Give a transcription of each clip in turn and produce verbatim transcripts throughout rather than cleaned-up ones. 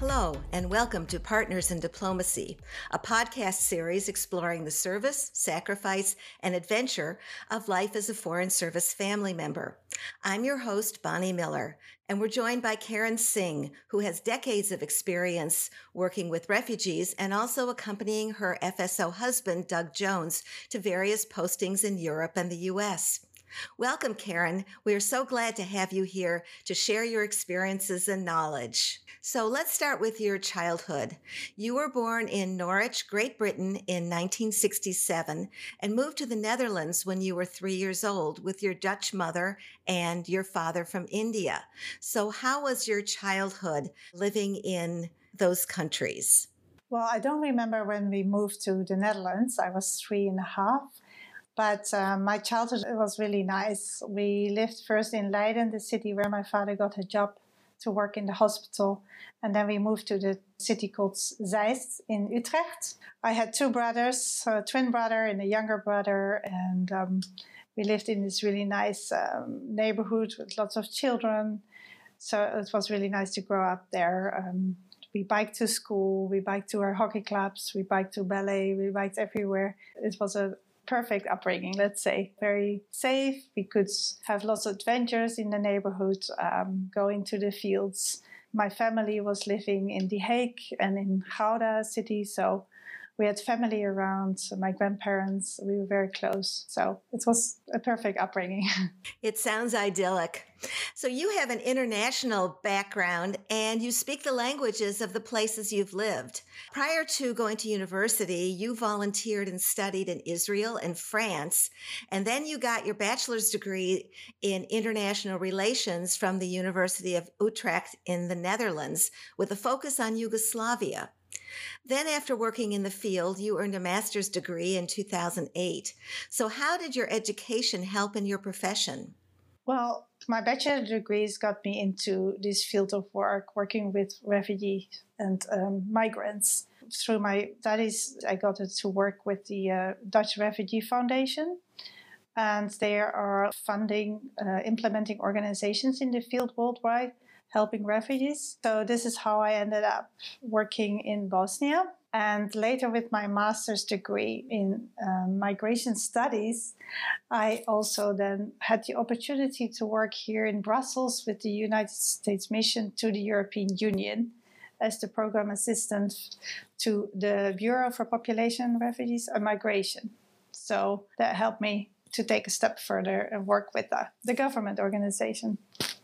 Hello, and welcome to Partners in Diplomacy, a podcast series exploring the service, sacrifice, and adventure of life as a Foreign Service family member. I'm your host, Bonnie Miller, and we're joined by Karen Singh, who has decades of experience working with refugees and also accompanying her F S O husband, Doug Jones, to various postings in Europe and the U S. Welcome, Karen. We are so glad to have you here to share your experiences and knowledge. So let's start with your childhood. You were born in Norwich, Great Britain in nineteen sixty-seven and moved to the Netherlands when you were three years old with your Dutch mother and your father from India. So how was your childhood living in those countries? Well, I don't remember when we moved to the Netherlands. I was three and a half. But uh, my childhood it was really nice. We lived first in Leiden, the city where my father got a job to work in the hospital. And then we moved to the city called Zeist in Utrecht. I had two brothers, a twin brother and a younger brother. And um, we lived in this really nice um, neighborhood with lots of children. So it was really nice to grow up there. Um, we biked to school, we biked to our hockey clubs, we biked to ballet, we biked everywhere. It was a perfect upbringing, let's say. Very safe. We could have lots of adventures in the neighborhood, um, going to the fields. My family was living in The Hague and in Gouda city, so we had family around, my grandparents, we were very close. So it was a perfect upbringing. It sounds idyllic. So you have an international background and you speak the languages of the places you've lived. Prior to going to university, you volunteered and studied in Israel and France, and then you got your bachelor's degree in international relations from the University of Utrecht in the Netherlands with a focus on Yugoslavia. Then after working in the field, you earned a master's degree in two thousand eight. So how did your education help in your profession? Well, my bachelor degrees got me into this field of work, working with refugees and um, migrants. Through my studies, I got to work with the uh, Dutch Refugee Foundation. And they are funding, uh, implementing organizations in the field worldwide, helping refugees. So this is how I ended up working in Bosnia. And later with my master's degree in um, migration studies, I also then had the opportunity to work here in Brussels with the United States Mission to the European Union as the program assistant to the Bureau for Population, Refugees and Migration. So that helped me to take a step further and work with the, the government organization.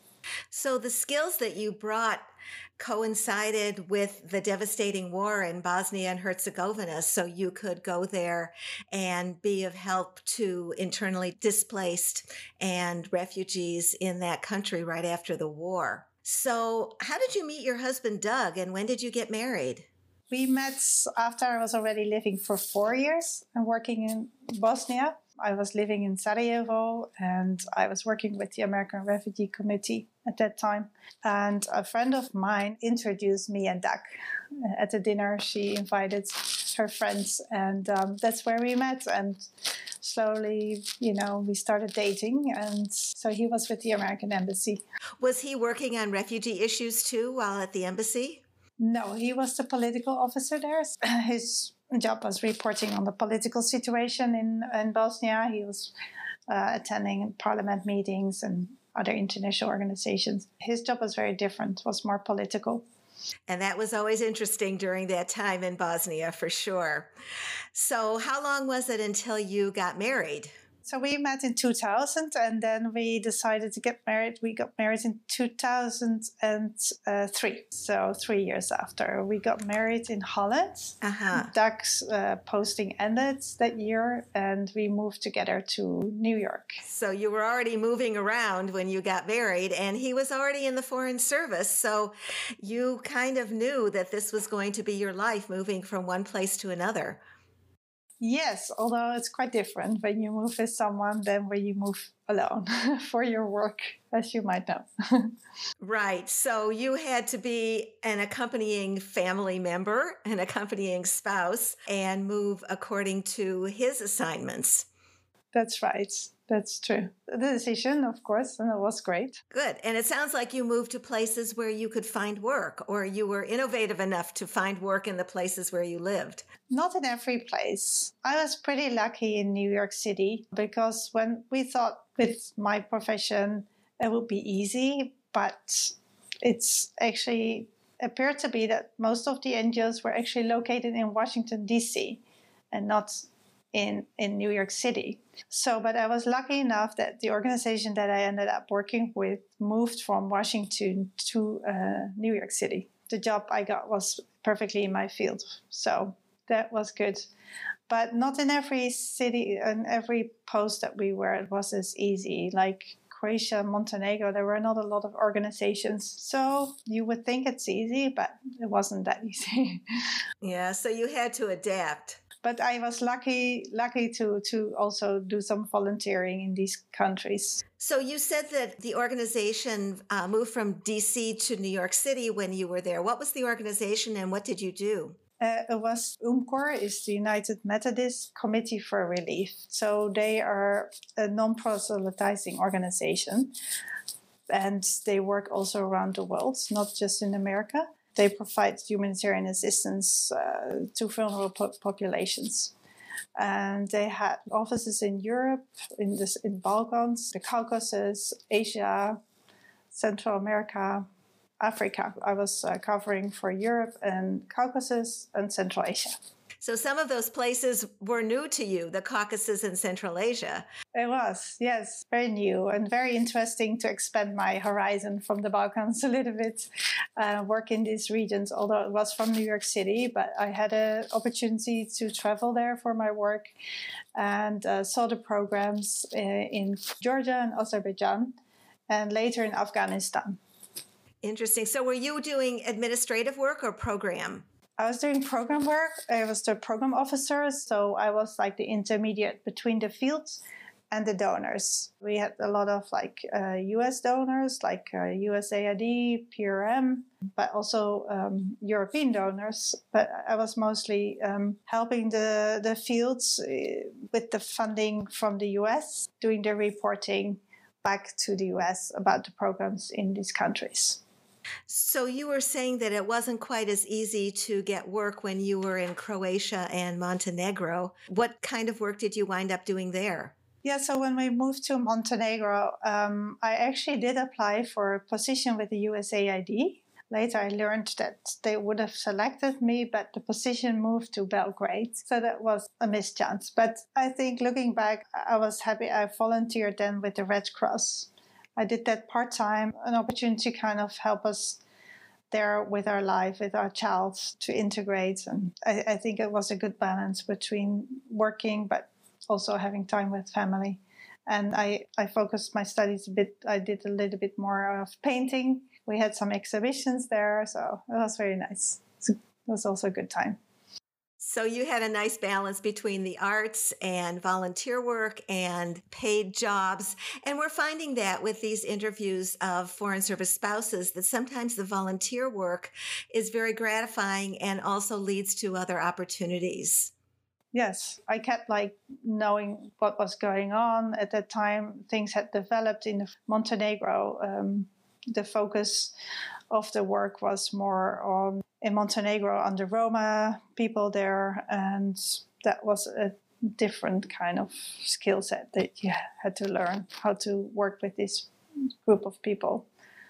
So the skills that you brought coincided with the devastating war in Bosnia and Herzegovina, so you could go there and be of help to internally displaced and refugees in that country right after the war. So how did you meet your husband, Doug, and when did you get married? We met after I was already living for four years and working in Bosnia. I was living in Sarajevo and I was working with the American Refugee Committee at that time. And a friend of mine introduced me and Doug at the dinner. She invited her friends and um, that's where we met. And slowly, you know, we started dating. And so he was with the American Embassy. Was he working on refugee issues too while at the embassy? No, he was the political officer there. His job was reporting on the political situation in, in Bosnia. He was uh, attending parliament meetings and other international organizations. His job was very different, was more political. And that was always interesting during that time in Bosnia, for sure. So how long was it until you got married? So we met in two thousand and then we decided to get married. We got married in two thousand three, so three years after. We got married in Holland. Uh-huh. Doug's uh, posting ended that year and we moved together to New York. So you were already moving around when you got married and he was already in the Foreign Service. So you kind of knew that this was going to be your life, moving from one place to another. Yes, although it's quite different when you move with someone than when you move alone for your work, as you might know. Right. So you had to be an accompanying family member, an accompanying spouse, and move according to his assignments. That's right. That's true. The decision, of course, and it was great. Good. And it sounds like you moved to places where you could find work, or you were innovative enough to find work in the places where you lived. Not in every place. I was pretty lucky in New York City because when we thought with my profession it would be easy, but it's actually appeared to be that most of the N G Os were actually located in Washington, D C and not in, in New York City. So, but I was lucky enough that the organization that I ended up working with moved from Washington to uh, New York City. The job I got was perfectly in my field. So that was good. But not in every city and every post that we were, it was as easy. Like Croatia, Montenegro, there were not a lot of organizations. So you would think it's easy, but it wasn't that easy. Yeah, so you had to adapt. But I was lucky lucky to, to also do some volunteering in these countries. So you said that the organization uh, moved from D C to New York City when you were there. What was the organization and what did you do? Uh, it was UMCOR, is the United Methodist Committee for Relief. So they are a non-proselytizing organization, and they work also around the world, not just in America. They provide humanitarian assistance uh, to vulnerable po- populations. And they had offices in Europe, in the in Balkans, the Caucasus, Asia, Central America, Africa. I was uh, covering for Europe and Caucasus and Central Asia. So some of those places were new to you, the Caucasus and Central Asia. It was, yes, very new and very interesting to expand my horizon from the Balkans a little bit, uh, work in these regions, although it was from New York City, but I had an opportunity to travel there for my work and uh, saw the programs uh, in Georgia and Azerbaijan and later in Afghanistan. Interesting. So were you doing administrative work or program? I was doing program work. I was the program officer, so I was like the intermediate between the fields and the donors. We had a lot of like uh, U S donors, like uh, U S A I D, P R M, but also um, European donors. But I was mostly um, helping the, the fields uh, with the funding from the U S, doing the reporting back to the U S about the programs in these countries. So you were saying that it wasn't quite as easy to get work when you were in Croatia and Montenegro. What kind of work did you wind up doing there? Yeah, so when we moved to Montenegro, um, I actually did apply for a position with the U S A I D. Later, I learned that they would have selected me, but the position moved to Belgrade. So that was a mischance. But I think looking back, I was happy I volunteered then with the Red Cross. I did that part-time, an opportunity to kind of help us there with our life, with our child, to integrate. And I, I think it was a good balance between working, but also having time with family. And I, I focused my studies a bit. I did a little bit more of painting. We had some exhibitions there, so it was very nice. It was also a good time. So you had a nice balance between the arts and volunteer work and paid jobs. And we're finding that with these interviews of Foreign Service spouses, that sometimes the volunteer work is very gratifying and also leads to other opportunities. Yes, I kept like knowing what was going on at that time. Things had developed in Montenegro. Um, the focus of the work was more on in Montenegro on the Roma people there, and that was a different kind of skill set that you had to learn how to work with this group of people.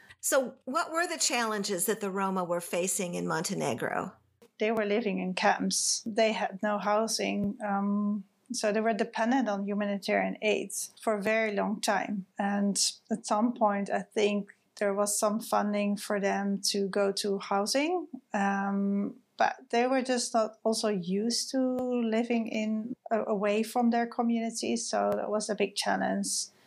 So what were the challenges that the Roma were facing in Montenegro? They were living in camps. They had no housing. Um, so they were dependent on humanitarian aid for a very long time. And at some point, I think there was some funding for them to go to housing. Um, but they were just not also used to living in uh, away from their communities. So that was a big challenge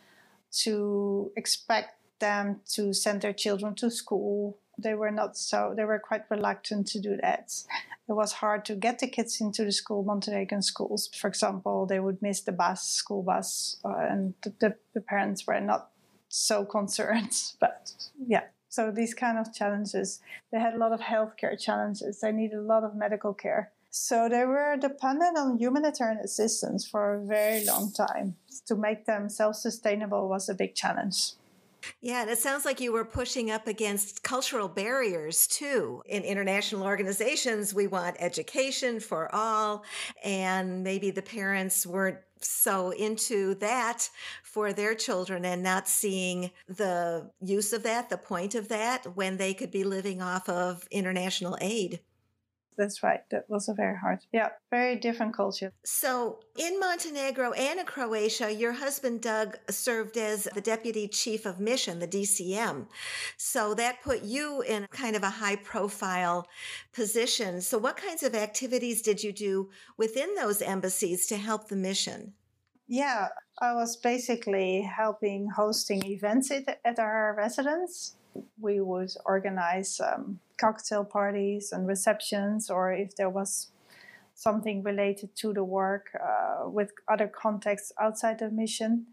to expect them to send their children to school. They were not so, they were quite reluctant to do that. It was hard to get the kids into the school, Montenegrin schools. For example, they would miss the bus, school bus, uh, and the, the parents were not so concerned. But yeah, so these kind of challenges. They had a lot of healthcare challenges. They needed a lot of medical care. So they were dependent on humanitarian assistance for a very long time. To make them self-sustainable was a big challenge. Yeah, and it sounds like you were pushing up against cultural barriers too. In international organizations, we want education for all, and maybe the parents weren't so into that for their children and not seeing the use of that, the point of that, when they could be living off of international aid. That's right. That was a very hard, yeah, very different culture. So in Montenegro and in Croatia, your husband, Doug, served as the Deputy Chief of Mission, the D C M. So that put you in kind of a high profile position. So what kinds of activities did you do within those embassies to help the mission? Yeah, I was basically helping hosting events at, at our residence. We would organize um, cocktail parties and receptions, or if there was something related to the work uh, with other contexts outside the mission.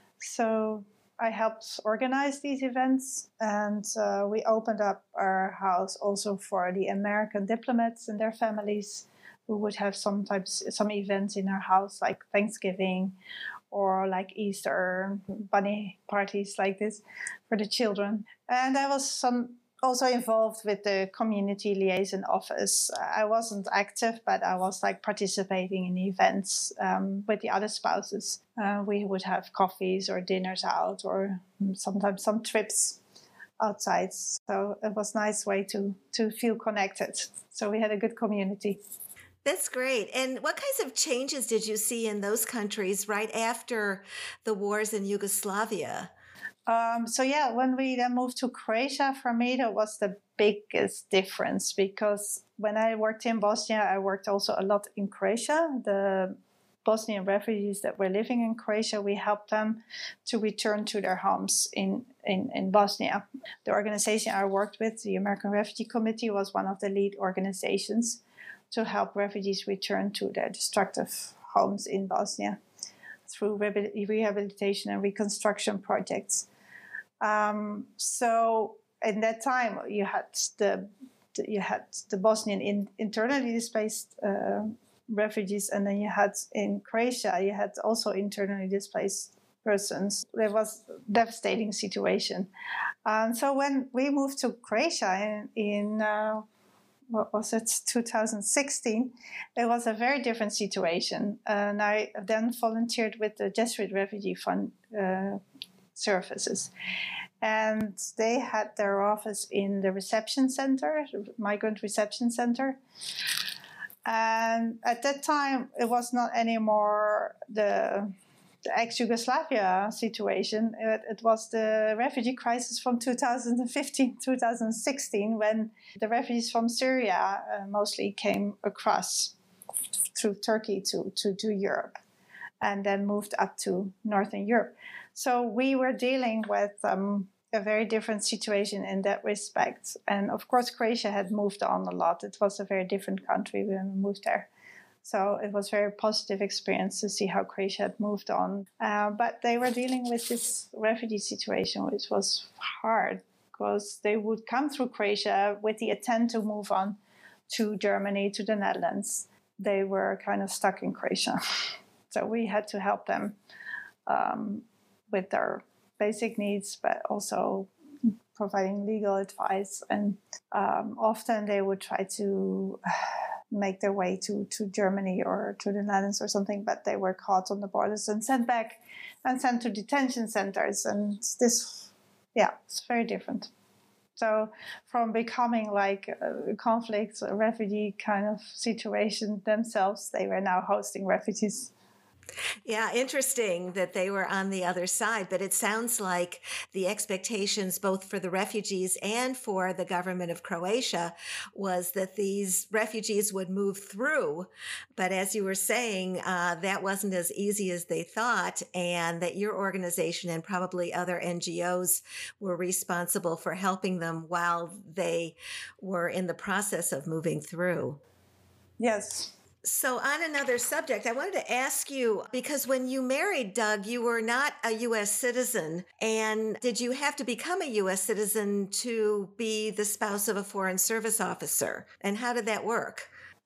So I helped organize these events, and uh, we opened up our house also for the American diplomats and their families. We would have sometimes some events in our house, like Thanksgiving or like Easter bunny parties like this for the children. And I was some also involved with the community liaison office. I wasn't active, but I was like participating in events um, with the other spouses. Uh, we would have coffees or dinners out, or sometimes some trips outside. So it was a nice way to, to feel connected. So we had a good community. That's great. And what kinds of changes did you see in those countries right after the wars in Yugoslavia? Um, so yeah, when we then moved to Croatia, for me, that was the biggest difference, because when I worked in Bosnia, I worked also a lot in Croatia. The Bosnian refugees that were living in Croatia, we helped them to return to their homes in, in, in Bosnia. The organization I worked with, the American Refugee Committee, was one of the lead organizations to help refugees return to their destructive homes in Bosnia through rehabilitation and reconstruction projects. Um, so in that time, you had the you had the Bosnian in, internally displaced uh, refugees, and then you had in Croatia, you had also internally displaced persons. There was a devastating situation. Um, so when we moved to Croatia in, in uh, what was it, two thousand sixteen, it was a very different situation. And I then volunteered with the Jesuit Refugee Fund uh, services. And they had their office in the reception center, migrant reception center. And at that time, it was not anymore the, the ex-Yugoslavia situation. It, it was the refugee crisis from two thousand fifteen, two thousand sixteen, when the refugees from Syria uh, mostly came across through Turkey to, to, to Europe, and then moved up to Northern Europe. So we were dealing with um, a very different situation in that respect. And of course, Croatia had moved on a lot. It was a very different country when we moved there. So it was a very positive experience to see how Croatia had moved on. Uh, but they were dealing with this refugee situation, which was hard, because they would come through Croatia with the intent to move on to Germany, to the Netherlands. They were kind of stuck in Croatia. So we had to help them um, with their basic needs, but also providing legal advice. And um, often they would try to make their way to, to Germany or to the Netherlands or something, but they were caught on the borders and sent back and sent to detention centers. And this, yeah, it's very different. So from becoming like a conflict, a refugee kind of situation themselves, they were now hosting refugees. Yeah, interesting that they were on the other side, but it sounds like the expectations both for the refugees and for the government of Croatia was that these refugees would move through. But as you were saying, uh, that wasn't as easy as they thought, and that your organization and probably other N G Os were responsible for helping them while they were in the process of moving through. Yes. So on another subject, I wanted to ask you, because when you married Doug, you were not a U S citizen. And did you have to become a U S citizen to be the spouse of a foreign service officer? And how did that work?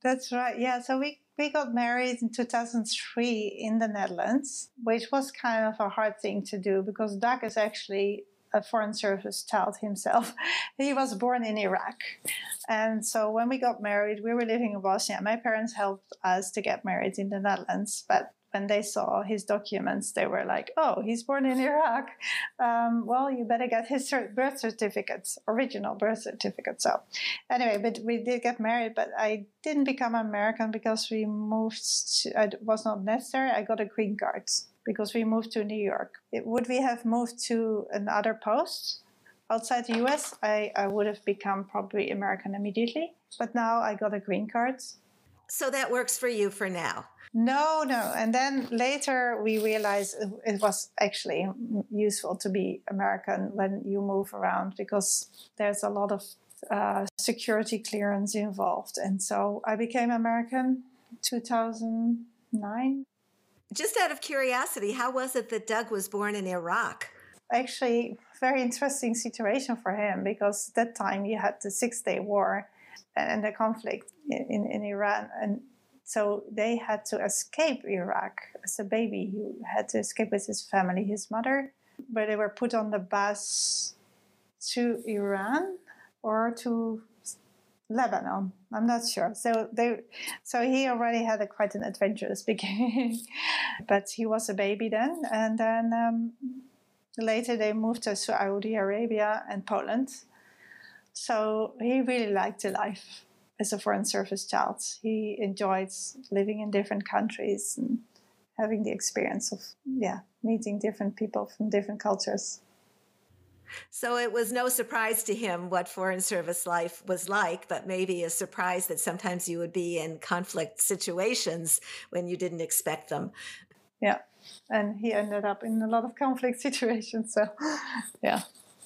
That's right. Yeah. So we, we got married in two thousand three in the Netherlands, which was kind of a hard thing to do because Doug is actually a Foreign Service child himself. He was born in Iraq. And so when we got married, we were living in Bosnia. My parents helped us to get married in the Netherlands, but when they saw his documents, they were like, oh, he's born in Iraq. Um, well, you better get his birth certificate, original birth certificate. So anyway, but we did get married, but I didn't become American because we moved, to, it was not necessary. I got a green card because we moved to New York. It, would we have moved to another post outside the U S, I, I would have become probably American immediately. But now I got a green card. So that works for you for now? No, no. And then later we realized it was actually useful to be American when you move around because there's a lot of uh, security clearance involved. And so I became American in two thousand nine. Just out of curiosity, how was it that Doug was born in Iraq? Actually, very interesting situation for him because at that time you had the Six-Day War and the conflict in, in, in Iran. And so they had to escape Iraq as a baby. He had to escape with his family, his mother, but they were put on the bus to Iran or to Lebanon. I'm not sure. So they, so he already had a quite an adventurous beginning, but he was a baby then. And then um, later they moved to Saudi Arabia and Poland. So he really liked the life as a Foreign Service child. He enjoyed living in different countries and having the experience of, yeah, meeting different people from different cultures. So it was no surprise to him what Foreign Service life was like, but maybe a surprise that sometimes you would be in conflict situations when you didn't expect them. Yeah, and he ended up in a lot of conflict situations, so yeah.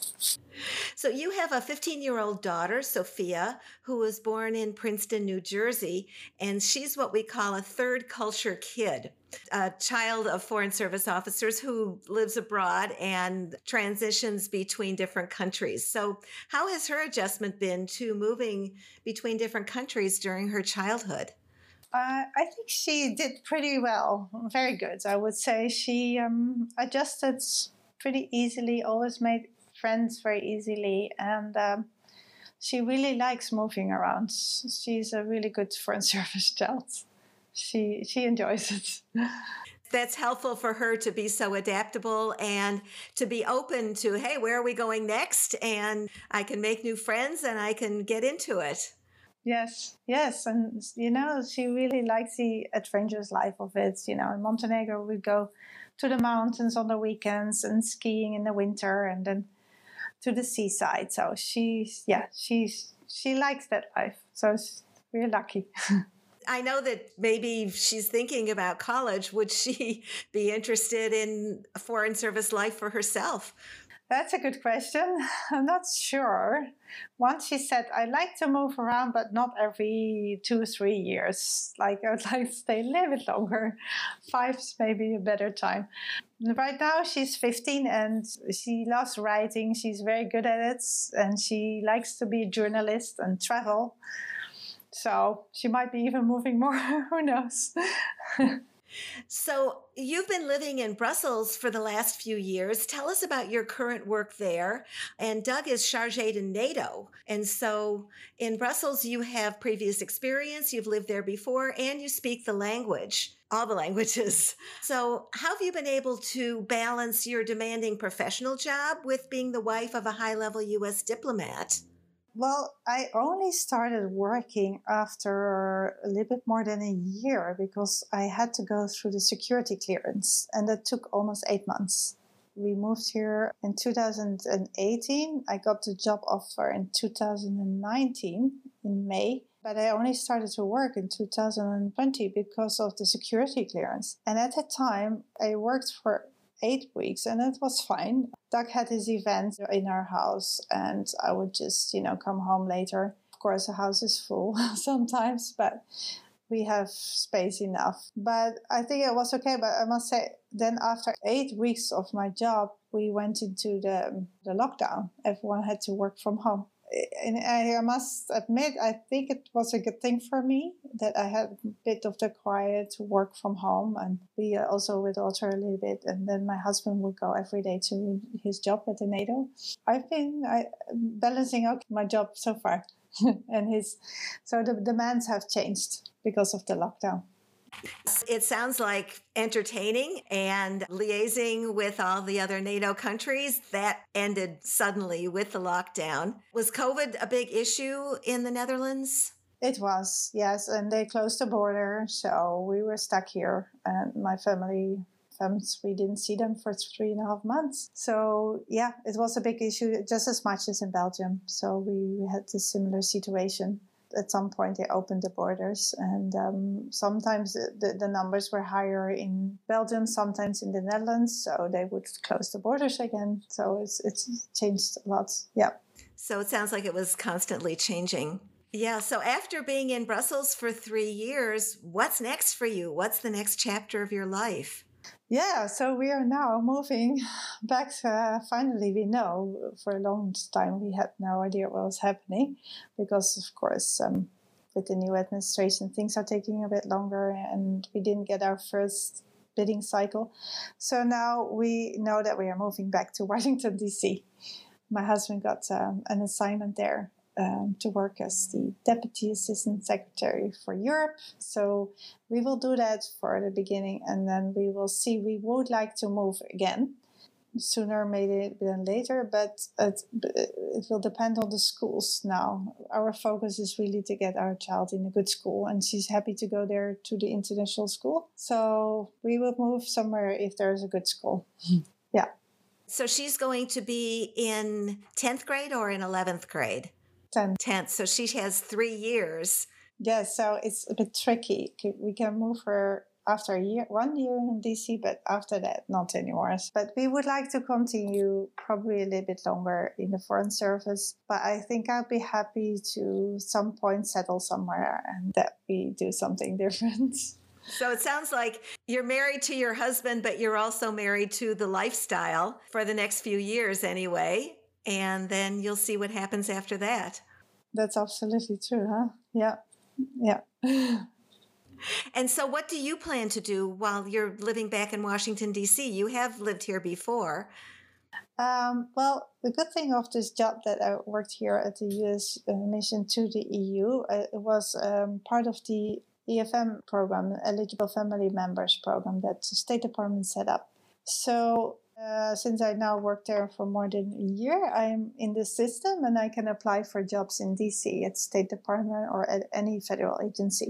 So you have a fifteen-year-old daughter, Sophia, who was born in Princeton, New Jersey, and she's what we call a third culture kid, a child of Foreign Service officers who lives abroad and transitions between different countries. So how has her adjustment been to moving between different countries during her childhood? Uh, I think she did pretty well, very good. I would say she um, adjusted pretty easily, always made friends very easily, and um, she really likes moving around. She's a really good Foreign Service child. She she enjoys it. That's helpful for her to be so adaptable and to be open to, hey, where are we going next? And I can make new friends and I can get into it. Yes, yes. And, you know, she really likes the adventurous life of it. You know, in Montenegro, we go to the mountains on the weekends and skiing in the winter and then to the seaside. So she's, yeah, she's, she likes that life. So we're lucky. I know that maybe she's thinking about college. Would she be interested in a Foreign Service life for herself? That's a good question. I'm not sure. Once she said, I like to move around, but not every two, three years. Like, I would like to stay a little bit longer. Five's maybe a better time. Right now, she's fifteen and she loves writing. She's very good at it. And she likes to be a journalist and travel. So she might be even moving more. Who knows? So you've been living in Brussels for the last few years. Tell us about your current work there. And Doug is chargé de NATO. And so in Brussels, you have previous experience, you've lived there before, and you speak the language, all the languages. So how have you been able to balance your demanding professional job with being the wife of a high-level U S diplomat? Well, I only started working after a little bit more than a year because I had to go through the security clearance, and that took almost eight months. We moved here in two thousand eighteen. I got the job offer in two thousand nineteen in May, but I only started to work in two thousand twenty because of the security clearance. And at that time, I worked for eight weeks and it was fine. Doug had his event in our house and I would just, you know, come home later. Of course, the house is full sometimes, but we have space enough. But I think it was okay. But I must say, then after eight weeks of my job, we went into the, the lockdown. Everyone had to work from home. and I must admit, I think it was a good thing for me that I had a bit of the quiet to work from home and be also with Walter a little bit. And then my husband would go every day to his job at the NATO. I've been I, balancing out my job so far. and his, so the demands have changed because of the lockdown. It sounds like entertaining and liaising with all the other NATO countries. That ended suddenly with the lockdown. Was COVID a big issue in the Netherlands? It was, yes. And they closed the border. So we were stuck here. And my family, families, we didn't see them for three and a half months. So yeah, it was a big issue just as much as in Belgium. So we, we had a similar situation. At some point, they opened the borders, and um, sometimes the, the numbers were higher in Belgium, sometimes in the Netherlands. So they would close the borders again. So it's it's changed a lot. Yeah. So it sounds like it was constantly changing. Yeah. So after being in Brussels for three years, what's next for you? What's the next chapter of your life? Yeah, so we are now moving back. Uh, finally, we know. For a long time, we had no idea what was happening because, of course, um, with the new administration, things are taking a bit longer and we didn't get our first bidding cycle. So now we know that we are moving back to Washington, D C. My husband got um, an assignment there. Um, to work as the Deputy Assistant Secretary for Europe. So we will do that for the beginning and then we will see. We would like to move again sooner maybe than later, but it, it will depend on the schools now. Our focus is really to get our child in a good school and she's happy to go there to the international school. So we will move somewhere if there's a good school. Yeah. So she's going to be in tenth grade or in eleventh grade? tenth. tenth. So she has three years. Yeah, so it's a bit tricky. We can move her after a year, one year in D C, but after that, not anymore. But we would like to continue probably a little bit longer in the Foreign Service. But I think I'll be happy to some point settle somewhere and that we do something different. So it sounds like you're married to your husband, but you're also married to the lifestyle for the next few years anyway. And then you'll see what happens after that. That's absolutely true, huh? Yeah. Yeah. And so what do you plan to do while you're living back in Washington, D C? You have lived here before. Um, well, the good thing of this job that I worked here at the U S uh, mission to the E U, uh, it was um, part of the E F M program, Eligible Family Members program that the State Department set up. So Uh, since I now work there for more than a year, I'm in the system and I can apply for jobs in D C at State Department or at any federal agency.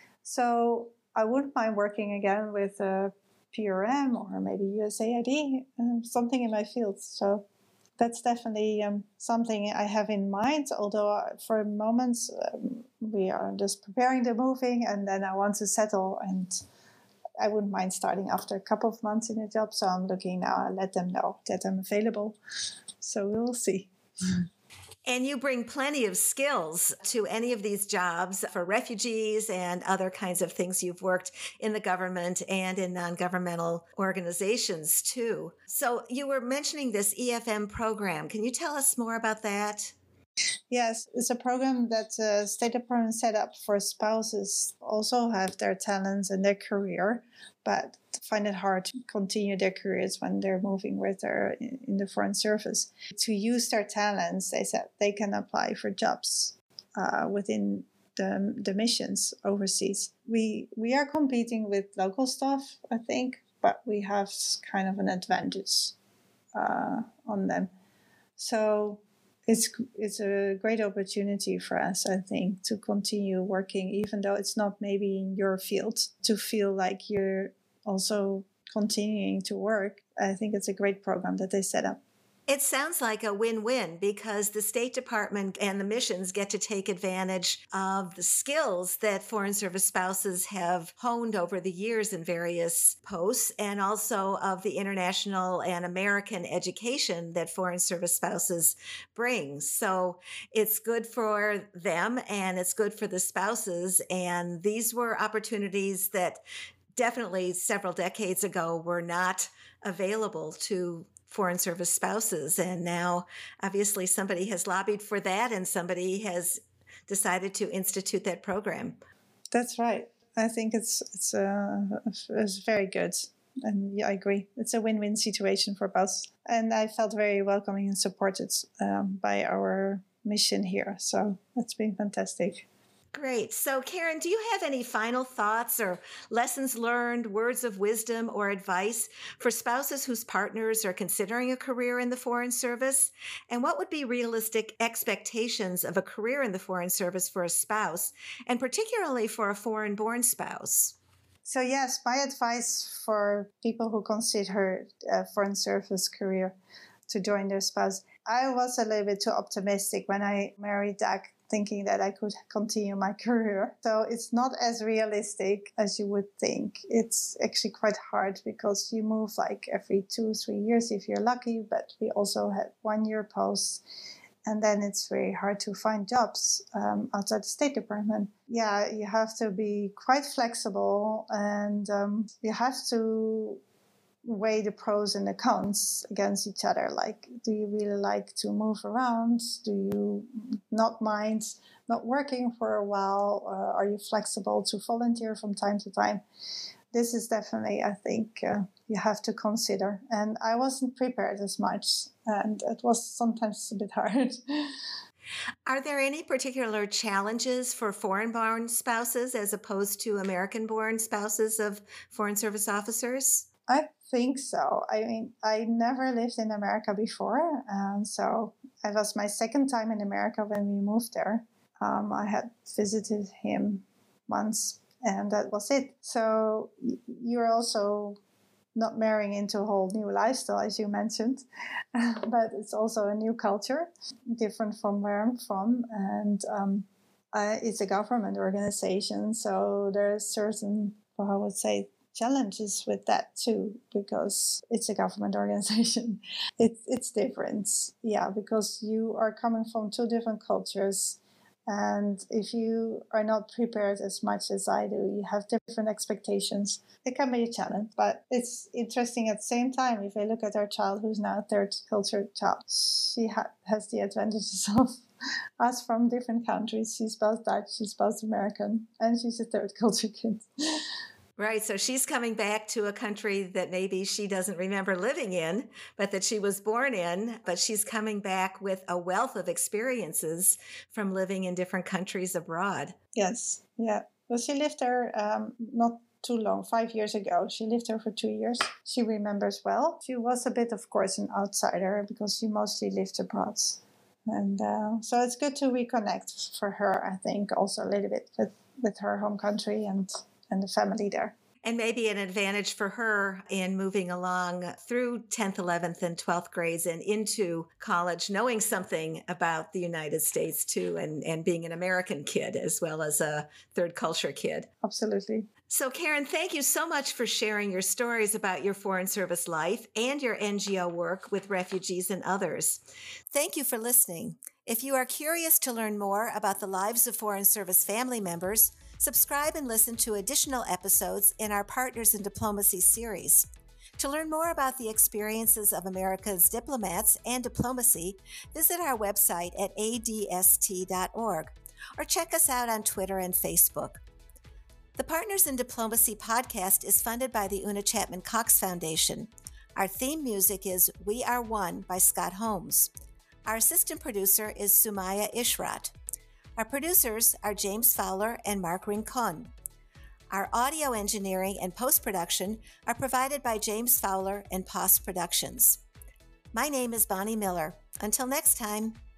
So I wouldn't mind working again with a P R M or maybe U S A I D, um, something in my field. So that's definitely um, something I have in mind, although for the moment um, we are just preparing the moving and then I want to settle and I wouldn't mind starting after a couple of months in a job. So I'm looking now. I let them know that I'm available. So we'll see. And you bring plenty of skills to any of these jobs for refugees and other kinds of things. You've worked in the government and in non-governmental organizations too. So you were mentioning this E F M program. Can you tell us more about that? Yes, it's a program that the State Department set up for spouses also have their talents and their career, but find it hard to continue their careers when they're moving with their in the Foreign Service. To use their talents, they said they can apply for jobs uh, within the, the missions overseas. We we are competing with local staff, I think, but we have kind of an advantage uh, on them. So It's it's a great opportunity for us, I think, to continue working, even though it's not maybe in your field, to feel like you're also continuing to work. I think it's a great program that they set up. It sounds like a win-win because the State Department and the missions get to take advantage of the skills that Foreign Service spouses have honed over the years in various posts, and also of the international and American education that Foreign Service spouses bring. So it's good for them and it's good for the spouses. And these were opportunities that definitely several decades ago were not available to foreign service spouses. And now, obviously, somebody has lobbied for that and somebody has decided to institute that program. That's right. I think it's it's uh, it's very good. And yeah, I agree. It's a win-win situation for both. And I felt very welcoming and supported um, by our mission here. So it's been fantastic. Great. So, Karen, do you have any final thoughts or lessons learned, words of wisdom or advice for spouses whose partners are considering a career in the Foreign Service? And what would be realistic expectations of a career in the Foreign Service for a spouse, and particularly for a foreign-born spouse? So, yes, my advice for people who consider a Foreign Service career to join their spouse, I was a little bit too optimistic when I married Doug, thinking that I could continue my career. So it's not as realistic as you would think. It's actually quite hard because you move like every two, three years if you're lucky, but we also had one year posts. And then it's very hard to find jobs um, outside the State Department. Yeah, you have to be quite flexible and um, you have to weigh the pros and the cons against each other. Like, do you really like to move around? Do you not mind not working for a while? Uh, are you flexible to volunteer from time to time? This is definitely, I think, uh, you have to consider. And I wasn't prepared as much, and it was sometimes a bit hard. Are there any particular challenges for foreign-born spouses as opposed to American-born spouses of Foreign Service officers? I think so. I mean, I never lived in America before, and so it was my second time in America when we moved there. Um, I had visited him once, and that was it. So you're also not marrying into a whole new lifestyle, as you mentioned, but it's also a new culture, different from where I'm from, and um, uh, it's a government organization, so there's certain, well, I would say, challenges with that too, because it's a government organization. It, it's different, yeah, because you are coming from two different cultures. And if you are not prepared as much as I do, you have different expectations. It can be a challenge, but it's interesting at the same time. If I look at our child, who's now a third culture child, she ha- has the advantages of us from different countries. She's both Dutch, she's both American, and she's a third culture kid. Right. So she's coming back to a country that maybe she doesn't remember living in, but that she was born in. But she's coming back with a wealth of experiences from living in different countries abroad. Yes. Yeah. Well, she lived there um, not too long, five years ago. She lived there for two years. She remembers well. She was a bit, of course, an outsider because she mostly lived abroad. And uh, so it's good to reconnect for her, I think, also a little bit with, with her home country and and the family there. And maybe an advantage for her in moving along through tenth, eleventh, and twelfth grades and into college, knowing something about the United States too, and, and being an American kid as well as a third culture kid. Absolutely. So, Karen, thank you so much for sharing your stories about your Foreign Service life and your N G O work with refugees and others. Thank you for listening. If you are curious to learn more about the lives of Foreign Service family members, subscribe and listen to additional episodes in our Partners in Diplomacy series. To learn more about the experiences of America's diplomats and diplomacy, visit our website at a d s t dot org or check us out on Twitter and Facebook. The Partners in Diplomacy podcast is funded by the Una Chapman Cox Foundation. Our theme music is We Are One by Scott Holmes. Our assistant producer is Sumaya Ishrat. Our producers are James Fowler and Mark Rincon. Our audio engineering and post-production are provided by James Fowler and Post Productions. My name is Bonnie Miller. Until next time.